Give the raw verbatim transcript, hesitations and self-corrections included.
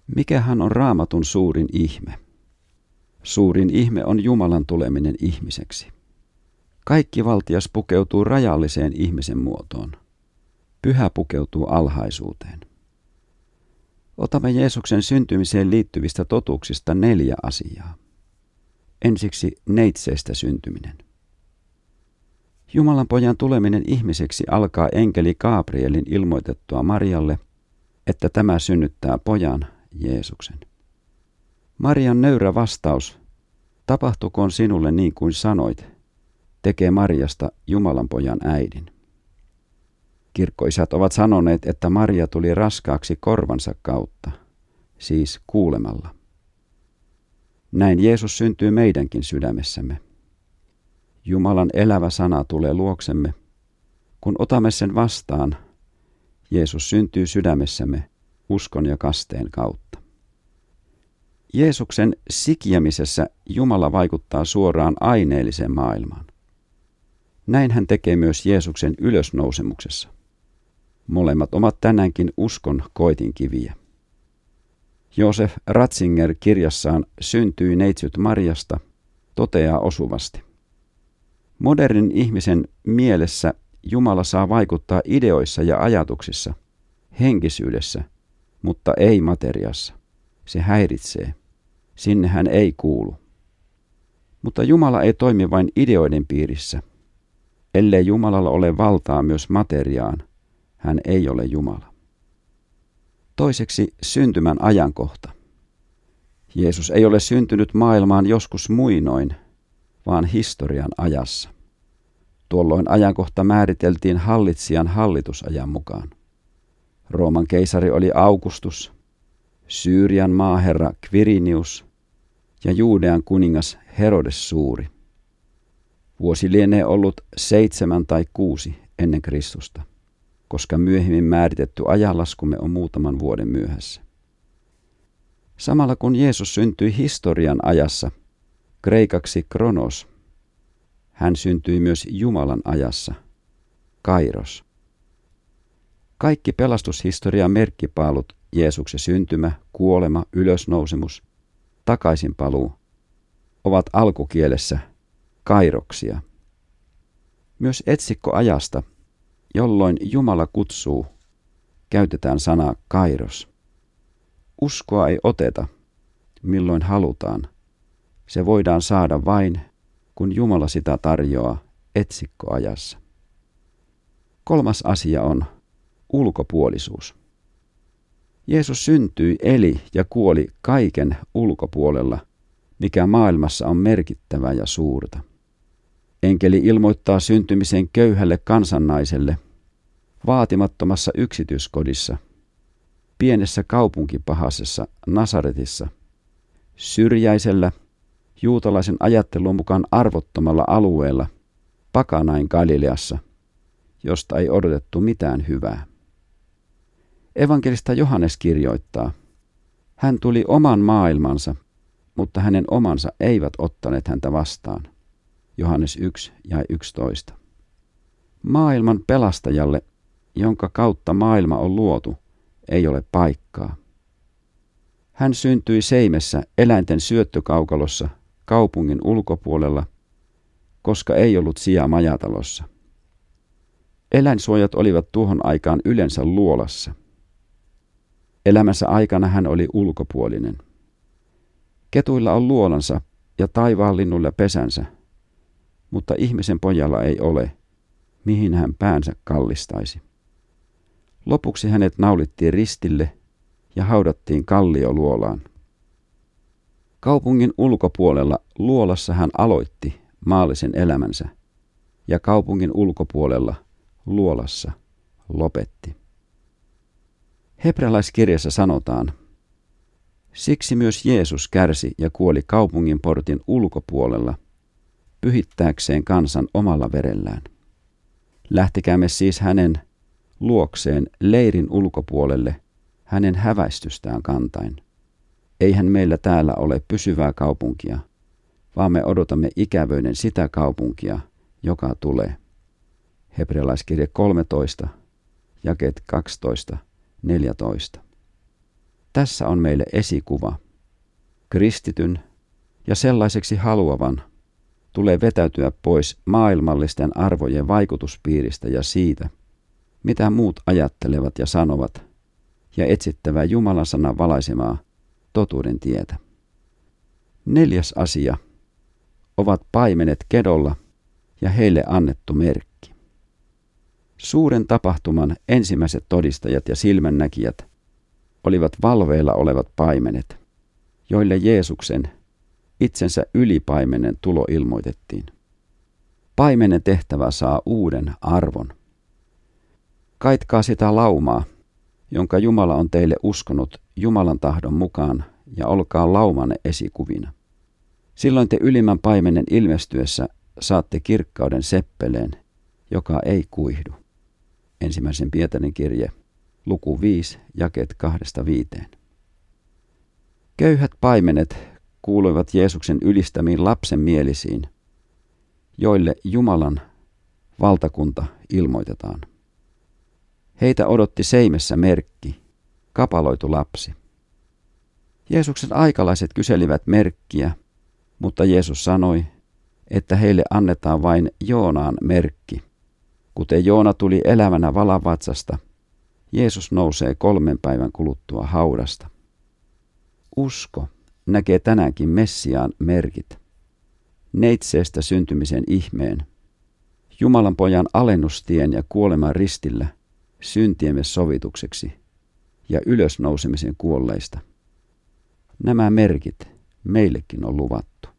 Mikähän on Raamatun suurin ihme? Suurin ihme on Jumalan tuleminen ihmiseksi. Kaikki valtias pukeutuu rajalliseen ihmisen muotoon. Pyhä pukeutuu alhaisuuteen. Otamme Jeesuksen syntymiseen liittyvistä totuuksista neljä asiaa. Ensiksi neitseestä syntyminen. Jumalan pojan tuleminen ihmiseksi alkaa enkeli Gabrielin ilmoitettua Marialle, että tämä synnyttää pojan, Jeesuksen. Marian nöyrä vastaus, tapahtukoon sinulle niin kuin sanoit, tekee Mariasta Jumalan pojan äidin. Kirkkoisät ovat sanoneet, että Maria tuli raskaaksi korvansa kautta, siis kuulemalla. Näin Jeesus syntyy meidänkin sydämessämme. Jumalan elävä sana tulee luoksemme. Kun otamme sen vastaan, Jeesus syntyy sydämessämme uskon ja kasteen kautta. Jeesuksen sikiämisessä Jumala vaikuttaa suoraan aineelliseen maailmaan. Näin hän tekee myös Jeesuksen ylösnousemuksessa. Molemmat ovat tänäänkin uskon koetinkiviä. Josef Ratzinger kirjassaan Syntyi neitsyt Mariasta toteaa osuvasti. Modernin ihmisen mielessä Jumala saa vaikuttaa ideoissa ja ajatuksissa, henkisyydessä, mutta ei materiassa. Se häiritsee. Sinne hän ei kuulu. Mutta Jumala ei toimi vain ideoiden piirissä. Ellei Jumalalla ole valtaa myös materiaan, hän ei ole Jumala. Toiseksi syntymän ajankohta. Jeesus ei ole syntynyt maailmaan joskus muinoin, vaan historian ajassa. Tuolloin ajankohta määriteltiin hallitsijan hallitusajan mukaan. Rooman keisari oli Augustus, Syyrian maaherra Quirinius ja Juudean kuningas Herodes Suuri. Vuosi lienee ollut seitsemän tai kuusi ennen Kristusta, koska myöhemmin määritetty ajanlaskumme on muutaman vuoden myöhässä. Samalla kun Jeesus syntyi historian ajassa, kreikaksi kronos, hän syntyi myös Jumalan ajassa, kairos. Kaikki pelastushistorian merkkipaalut, Jeesuksen syntymä, kuolema, ylösnousemus, takaisinpaluu, ovat alkukielessä kairoksia. Myös etsikkoajasta, jolloin Jumala kutsuu, käytetään sanaa kairos. Uskoa ei oteta, milloin halutaan. Se voidaan saada vain, kun Jumala sitä tarjoaa etsikkoajassa. Kolmas asia on ulkopuolisuus. Jeesus syntyi, eli ja kuoli kaiken ulkopuolella, mikä maailmassa on merkittävää ja suurta. Enkeli ilmoittaa syntymisen köyhälle kansannaiselle, vaatimattomassa yksityiskodissa, pienessä kaupunkipahasessa Nasaretissa, syrjäisellä, juutalaisen ajattelun mukaan arvottomalla alueella, pakanain Galileassa, josta ei odotettu mitään hyvää. Evankelista Johannes kirjoittaa, hän tuli oman maailmansa, mutta hänen omansa eivät ottaneet häntä vastaan. Johannes yksi ja yksitoista. Maailman pelastajalle, jonka kautta maailma on luotu, ei ole paikkaa. Hän syntyi Seimessä eläinten syöttökaukalossa kaupungin ulkopuolella, koska ei ollut sijaa majatalossa. Eläinsuojat olivat tuohon aikaan yleensä luolassa. Elämänsä aikana hän oli ulkopuolinen. Ketuilla on luolansa ja taivaanlinnuilla pesänsä, mutta ihmisen pojalla ei ole, mihin hän päänsä kallistaisi. Lopuksi hänet naulittiin ristille ja haudattiin kallioluolaan. Kaupungin ulkopuolella luolassa hän aloitti maallisen elämänsä ja kaupungin ulkopuolella luolassa lopetti. Hebrealaiskirjassa sanotaan, siksi myös Jeesus kärsi ja kuoli kaupungin portin ulkopuolella, pyhittääkseen kansan omalla verellään. Lähtekäämme siis hänen luokseen leirin ulkopuolelle hänen häväistystään kantain. Eihän meillä täällä ole pysyvää kaupunkia, vaan me odotamme ikävöiden sitä kaupunkia, joka tulee. Hebrealaiskirje kolmetoista, jakeet kaksitoista, neljätoista. Tässä on meille esikuva. Kristityn ja sellaiseksi haluavan tulee vetäytyä pois maailmallisten arvojen vaikutuspiiristä ja siitä, mitä muut ajattelevat ja sanovat, ja etsittävä Jumalan sanan valaisemaa totuuden tietä. Neljäs asia ovat paimenet kedolla ja heille annettu merkki. Suuren tapahtuman ensimmäiset todistajat ja silmännäkijät olivat valveilla olevat paimenet, joille Jeesuksen itsensä ylipaimenen tulo ilmoitettiin. Paimenen tehtävä saa uuden arvon. Kaitkaa sitä laumaa, jonka Jumala on teille uskonut Jumalan tahdon mukaan, ja olkaa laumanne esikuvina. Silloin te ylimmän paimenen ilmestyessä saatte kirkkauden seppeleen, joka ei kuihdu. Ensimmäisen Pietarin kirje, luku viisi, jakeet kahdesta viiteen. Köyhät paimenet kuuluivat Jeesuksen ylistämiin lapsenmielisiin, joille Jumalan valtakunta ilmoitetaan. Heitä odotti seimessä merkki, kapaloitu lapsi. Jeesuksen aikalaiset kyselivät merkkiä, mutta Jeesus sanoi, että heille annetaan vain Joonaan merkki. Kuten Joona tuli elävänä valavatsasta, Jeesus nousee kolmen päivän kuluttua haudasta. Usko näkee tänäänkin Messiaan merkit. Neitseestä syntymisen ihmeen, Jumalan pojan alennustien ja kuoleman ristillä syntiemme sovitukseksi ja ylösnousemisen kuolleista. Nämä merkit meillekin on luvattu.